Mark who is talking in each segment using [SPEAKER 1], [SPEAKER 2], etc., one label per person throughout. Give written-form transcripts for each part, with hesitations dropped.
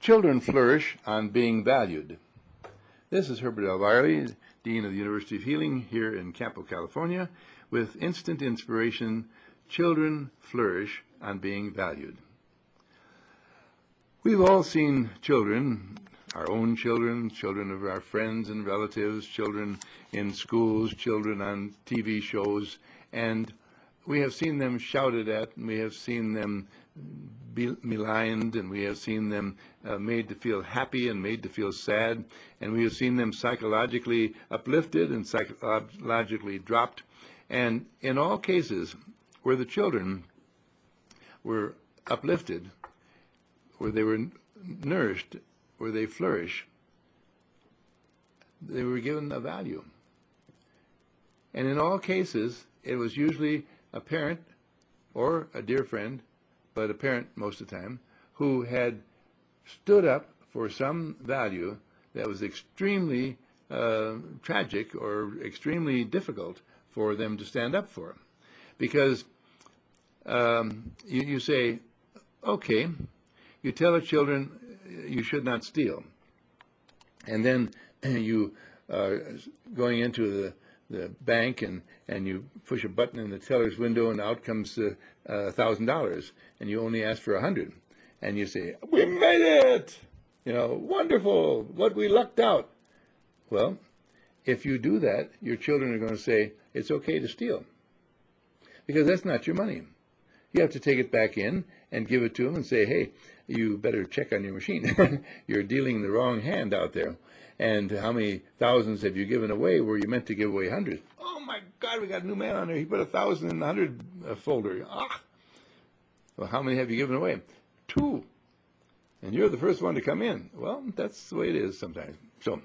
[SPEAKER 1] Children flourish on being valued. This is Herbert L. Wiley, Dean of the University of Healing here in Campo, California, with instant inspiration. Children flourish on being valued. We've all seen children, our own children, children of our friends and relatives, children in schools, children on TV shows, and we have seen them shouted at, and we have seen them maligned, and we have seen them made to feel happy and made to feel sad, and we have seen them psychologically uplifted and psychologically dropped. And in all cases where the children were uplifted, where they were nourished, where they flourish, they were given a value. And in all cases, it was usually a parent or a dear friend, but a parent most of the time, who had stood up for some value that was extremely tragic or extremely difficult for them to stand up for. Because you say, okay, you tell the children you should not steal. And then you are going into the bank and you push a button in the teller's window and out comes $1,000 and you only ask for 100. And you say, we made it! You know, wonderful, what we lucked out. Well, if you do that, your children are going to say, it's okay to steal. Because that's not your money. You have to take it back in and give it to them and say, hey, you better check on your machine. You're dealing the wrong hand out there. And how many thousands have you given away where you meant to give away hundreds? Oh my God, we got a new man on there. He put 1,000 in the 100 folder. Ah! Well, how many have you given away? 2. And you're the first one to come in. Well, that's the way it is sometimes. So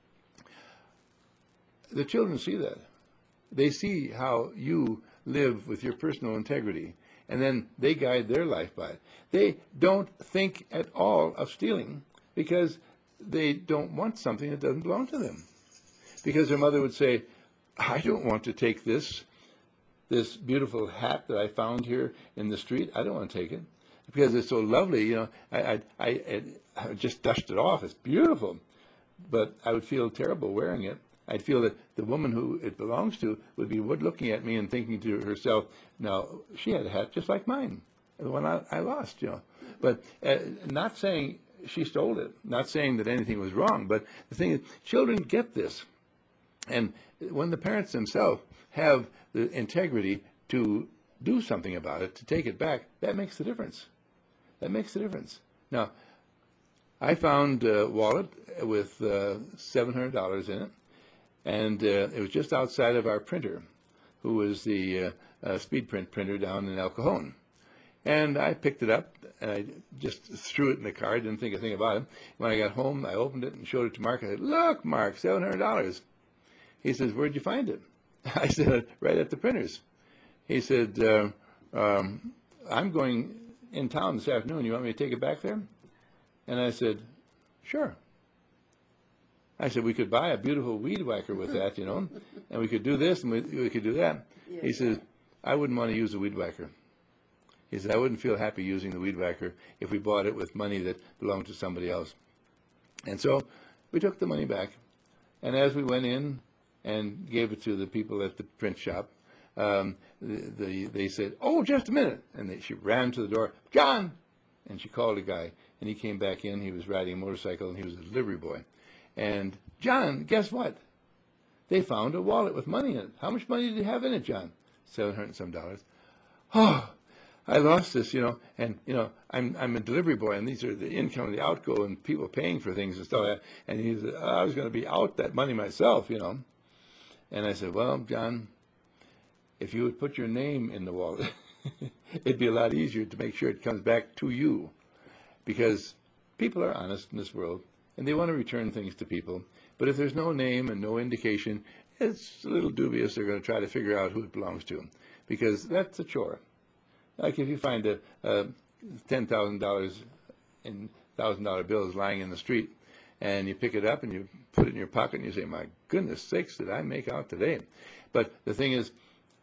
[SPEAKER 1] the children see that. They see how you live with your personal integrity, and then they guide their life by it. They don't think at all of stealing because they don't want something that doesn't belong to them. Because their mother would say, I don't want to take this beautiful hat that I found here in the street. I don't want to take it because it's so lovely. You know, I just dusted it off. It's beautiful, but I would feel terrible wearing it. I'd feel that the woman who it belongs to would be looking at me and thinking to herself, now, she had a hat just like mine, the one I lost, you know. But not saying she stole it, not saying that anything was wrong, but the thing is, children get this. And when the parents themselves have the integrity to do something about it, to take it back, that makes the difference. That makes the difference. Now, I found a wallet with $700 in it. And it was just outside of our printer, who was the speed print printer down in El Cajon. And I picked it up, and I just threw it in the car. I didn't think a thing about it. When I got home, I opened it and showed it to Mark. I said, look, Mark, $700. He says, where'd you find it? I said, right at the printers. He said, I'm going in town this afternoon. You want me to take it back there? And I said, sure. I said, we could buy a beautiful weed whacker with that, you know, and we could do this and we could do that. Yeah. He says, I wouldn't want to use a weed whacker. He said, I wouldn't feel happy using the weed whacker if we bought it with money that belonged to somebody else. And so we took the money back, and as we went in and gave it to the people at the print shop, they said, oh, just a minute. And she ran to the door, John! And she called a guy, and he came back in. He was riding a motorcycle, and he was a delivery boy. And, John, guess what? They found a wallet with money in it. How much money did you have in it, John? $700 and some. Oh, I lost this, you know, and, you know, I'm a delivery boy, and these are the income and the outgo and people paying for things and stuff like that. And he said, oh, I was going to be out that money myself, you know. And I said, well, John, if you would put your name in the wallet, it'd be a lot easier to make sure it comes back to you. Because people are honest in this world. And they want to return things to people. But if there's no name and no indication, it's a little dubious. They're going to try to figure out who it belongs to. Because that's a chore. Like if you find a $10,000 in $1,000 bills lying in the street, and you pick it up and you put it in your pocket and you say, my goodness sakes, did I make out today? But the thing is,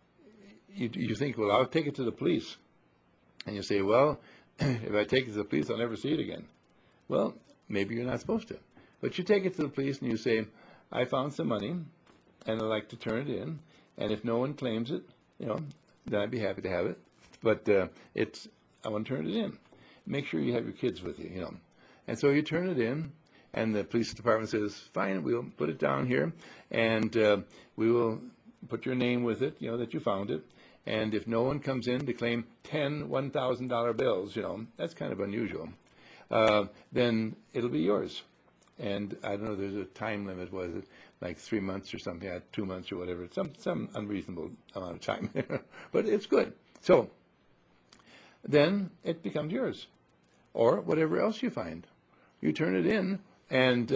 [SPEAKER 1] you think, well, I'll take it to the police. And you say, well, if I take it to the police, I'll never see it again. Well, maybe you're not supposed to. But you take it to the police and you say, I found some money and I'd like to turn it in. And if no one claims it, then I'd be happy to have it. But I want to turn it in. Make sure you have your kids with you, And so you turn it in, and the police department says, fine, we'll put it down here, and we will put your name with it, that you found it. And if no one comes in to claim 10 $1,000 bills, that's kind of unusual, then it'll be yours. And I don't know, there's a time limit, was it like 3 months or something, 2 months or whatever, some unreasonable amount of time, but it's good. So then it becomes yours, or whatever else you find. You turn it in, and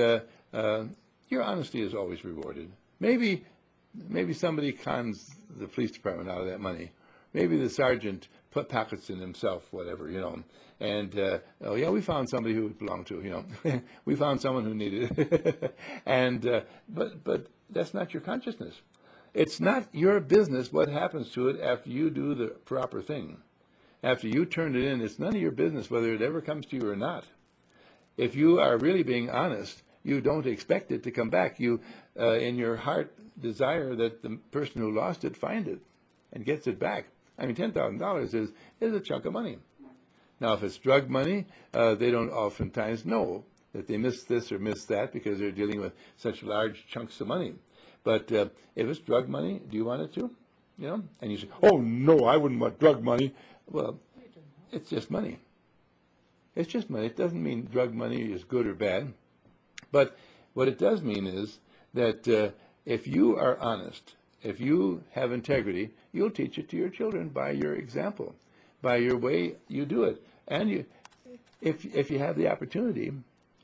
[SPEAKER 1] your honesty is always rewarded. Maybe somebody cons the police department out of that money. Maybe the sergeant pockets it himself, whatever, And, oh, yeah, we found somebody who it belonged to, We found someone who needed it. And, but that's not your consciousness. It's not your business what happens to it after you do the proper thing. After you turn it in, it's none of your business whether it ever comes to you or not. If you are really being honest, you don't expect it to come back. You, in your heart, desire that the person who lost it find it and gets it back. I mean, $10,000 is a chunk of money. Now, if it's drug money, they don't oftentimes know that they missed this or missed that because they're dealing with such large chunks of money. But if it's drug money, do you want it to? And you say, oh, no, I wouldn't want drug money. Well, it's just money. It's just money. It doesn't mean drug money is good or bad. But what it does mean is that if you are honest, if you have integrity, you'll teach it to your children by your example, by your way you do it. And if you have the opportunity,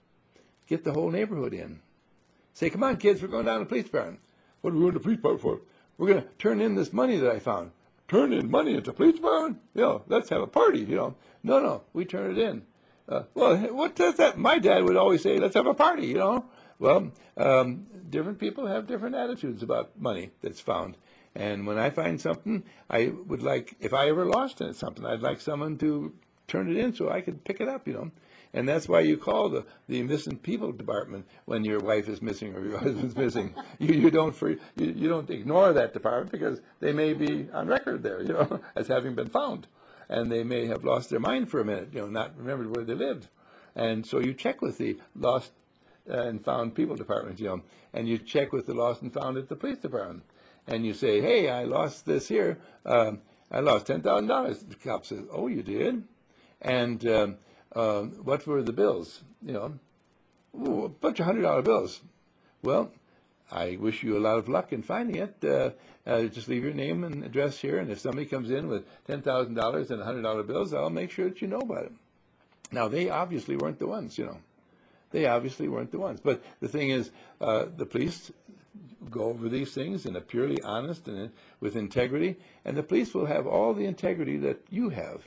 [SPEAKER 1] get the whole neighborhood in. Say, come on, kids, we're going down to the police department. What are we going to the police department for? We're going to turn in this money that I found. Turn in money into the police department? Let's have a party, No, we turn it in. Well, what does that? My dad would always say, let's have a party, Well, different people have different attitudes about money that's found. And when I find something, I would like, if I ever lost something, I'd like someone to turn it in so I could pick it up, And that's why you call the missing people department when your wife is missing or your husband's missing. You don't ignore that department because they may be on record there, as having been found. And they may have lost their mind for a minute, not remembered where they lived. And so you check with the lost and found people department, and you check with the lost and found at the police department. And you say, hey, I lost this here. I lost $10,000. The cop says, oh, you did? And what were the bills? Ooh, a bunch of $100 bills. Well, I wish you a lot of luck in finding it. Just leave your name and address here, and if somebody comes in with $10,000 and $100 bills, I'll make sure that you know about it. Now, they obviously weren't the ones, They obviously weren't the ones. But the thing is, the police go over these things in a purely honest and with integrity, and the police will have all the integrity that you have.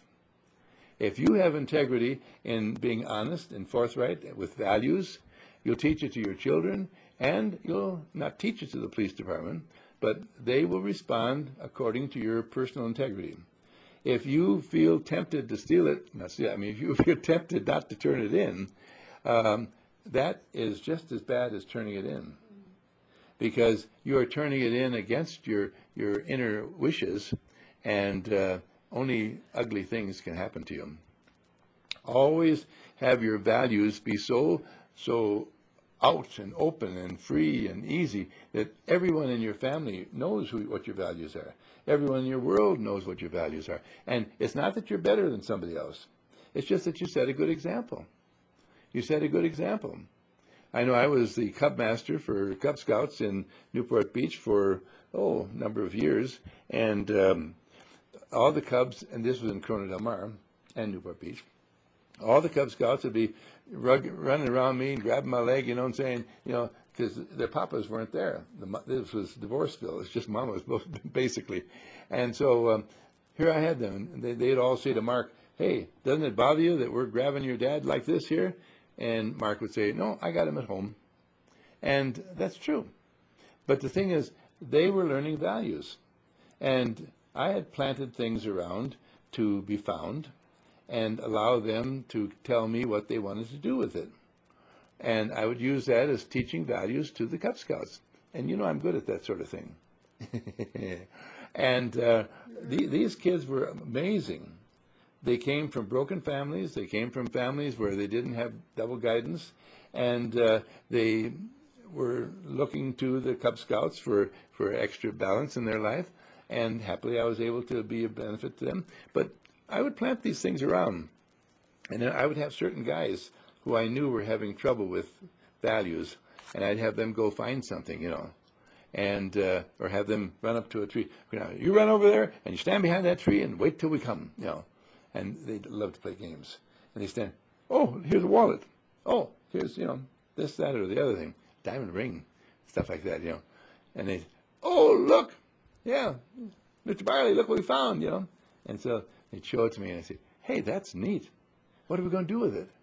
[SPEAKER 1] If you have integrity in being honest and forthright with values, you'll teach it to your children, and you'll not teach it to the police department, but they will respond according to your personal integrity. If you feel tempted to steal it, if you feel tempted not to turn it in, that is just as bad as turning it in, because you are turning it in against your inner wishes, and only ugly things can happen to you. Always have your values be so out and open and free and easy that everyone in your family knows what your values are. Everyone in your world knows what your values are. And it's not that you're better than somebody else. It's just that you set a good example. You set a good example. I know I was the Cub Master for Cub Scouts in Newport Beach for, a number of years. And all the Cubs, and this was in Corona Del Mar and Newport Beach, all the Cub Scouts would be running around me and grabbing my leg, and saying, because their papas weren't there. This was Divorceville. It's just mamas, basically. And so here I had them. And they'd all say to Mark, hey, doesn't it bother you that we're grabbing your dad like this here? And Mark would say, no, I got him at home. And that's true. But the thing is, they were learning values. And I had planted things around to be found and allow them to tell me what they wanted to do with it. And I would use that as teaching values to the Cub Scouts. And you know I'm good at that sort of thing. And these kids were amazing. They came from broken families. They came from families where they didn't have double guidance. And they were looking to the Cub Scouts for extra balance in their life. And happily I was able to be of benefit to them. But I would plant these things around. And then I would have certain guys who I knew were having trouble with values. And I'd have them go find something, you know. And or have them run up to a tree. You know, you run over there and you stand behind that tree and wait till we come, you know. And they love to play games. And they stand, oh, here's a wallet. Oh, here's, you know, this, that, or the other thing. Diamond ring, stuff like that, you know. And they, oh, look, yeah, Mr. Barley, look what we found, you know. And so they'd show it to me and I'd say, hey, that's neat. What are we going to do with it?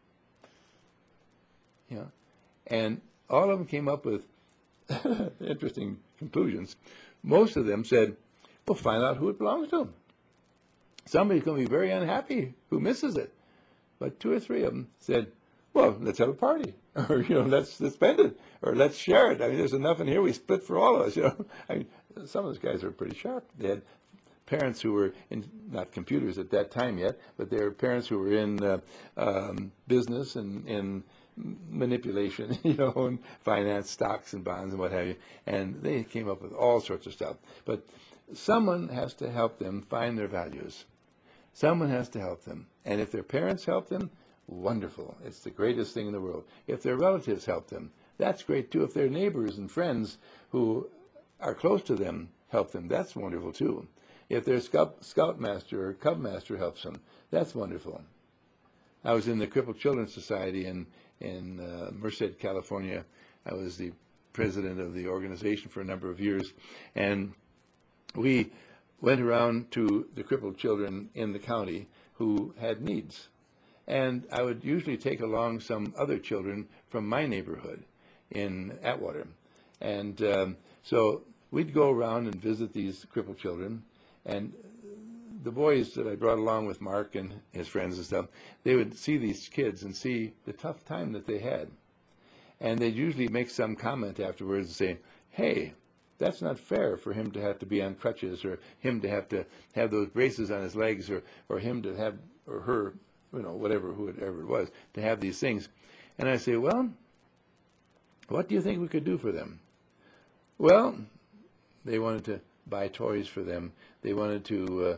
[SPEAKER 1] You know. And all of them came up with interesting conclusions. Most of them said, well, find out who it belongs to. Somebody's going to be very unhappy who misses it. But 2 or 3 of them said, well, let's have a party. Or, you know, let's spend it. Or let's share it. I mean, there's enough in here, we split for all of us, you know. I mean, some of those guys are pretty sharp. They had parents who were in, not computers at that time yet, but they were parents who were in business and in manipulation, you know, and finance, stocks and bonds and what have you. And they came up with all sorts of stuff. But someone has to help them find their values. Someone has to help them. And if their parents help them, wonderful. It's the greatest thing in the world. If their relatives help them, that's great too. If their neighbors and friends who are close to them help them, that's wonderful too. If their scoutmaster or cub master helps them, that's wonderful. I was in the Crippled Children's Society in Merced, California. I was the president of the organization for a number of years. And we went around to the crippled children in the county who had needs. And I would usually take along some other children from my neighborhood in Atwater. And so we'd go around and visit these crippled children. And the boys that I brought along with Mark and his friends and stuff, they would see these kids and see the tough time that they had. And they'd usually make some comment afterwards and say, hey, that's not fair for him to have to be on crutches, or him to have those braces on his legs, or him to have, or her, you know, whatever, whoever it was, to have these things. And I say, well, what do you think we could do for them? Well, they wanted to buy toys for them. They wanted to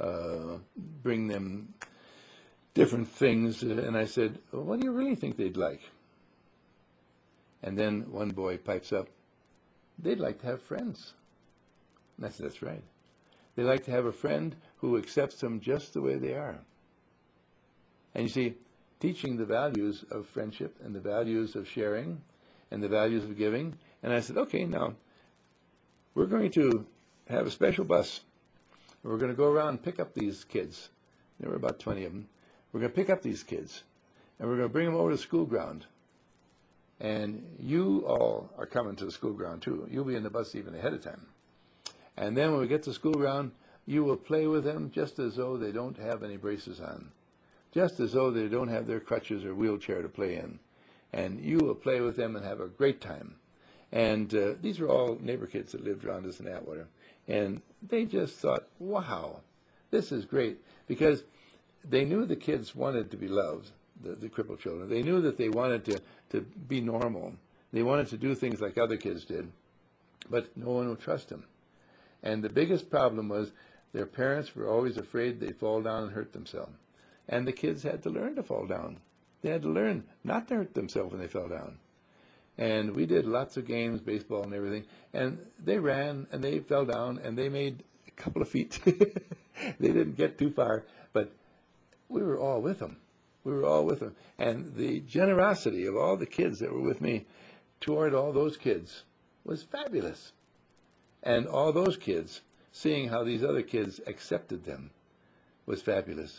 [SPEAKER 1] bring them different things. And I said, well, what do you really think they'd like? And then one boy pipes up, they'd like to have friends. And I said, that's right. They like to have a friend who accepts them just the way they are. And you see, teaching the values of friendship and the values of sharing and the values of giving. And I said, okay, now we're going to have a special bus. We're going to go around and pick up these kids. There were about 20 of them. We're going to pick up these kids, and we're going to bring them over to the school ground. And you all are coming to the school ground too. You'll be in the bus even ahead of time. And then when we get to school ground, you will play with them just as though they don't have any braces on, just as though they don't have their crutches or wheelchair to play in. And you will play with them and have a great time. And these are all neighbor kids that lived around us in Atwater. And they just thought, wow, this is great. Because they knew the kids wanted to be loved, the crippled children. They knew that they wanted to be normal. They wanted to do things like other kids did. But no one would trust them. And the biggest problem was their parents were always afraid they'd fall down and hurt themselves. And the kids had to learn to fall down. They had to learn not to hurt themselves when they fell down. And we did lots of games, baseball and everything. And they ran and they fell down and they made a couple of feet. They didn't get too far, but we were all with them. We were all with them. And the generosity of all the kids that were with me toward all those kids was fabulous. And all those kids, seeing how these other kids accepted them, was fabulous.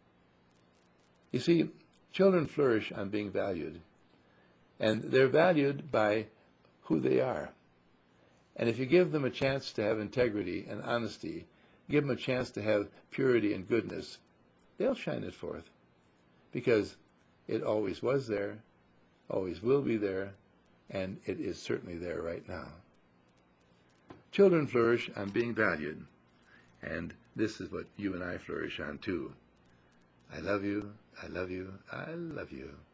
[SPEAKER 1] You see, children flourish on being valued. And they're valued by who they are. And if you give them a chance to have integrity and honesty, give them a chance to have purity and goodness, they'll shine it forth. Because it always was there, always will be there, and it is certainly there right now. Children flourish on being valued, and this is what you and I flourish on too. I love you, I love you, I love you.